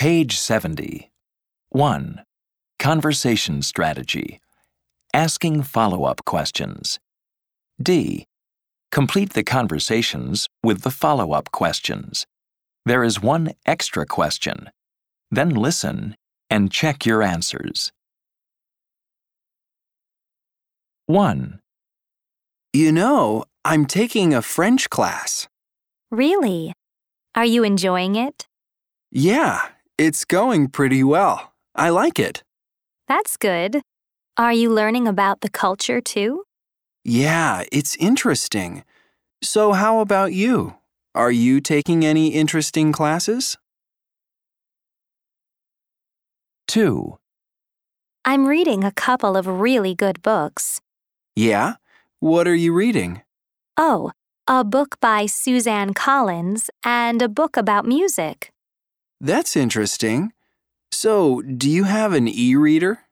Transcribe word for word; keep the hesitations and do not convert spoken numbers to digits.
Page seventy. one. Conversation strategy. Asking follow-up questions. D. Complete the conversations with the follow-up questions. There is one extra question. Then listen and check your answers. one. You know, I'm taking a French class. Really? Are you enjoying it? Yeah, it's going pretty well. I like it. That's good. Are you learning about the culture too? Yeah, it's interesting. So how about you? Are you taking any interesting classes? two. I'm reading a couple of really good books. Yeah? What are you reading? Oh, a book by Suzanne Collins and a book about music. That's interesting. So, do you have an e-reader?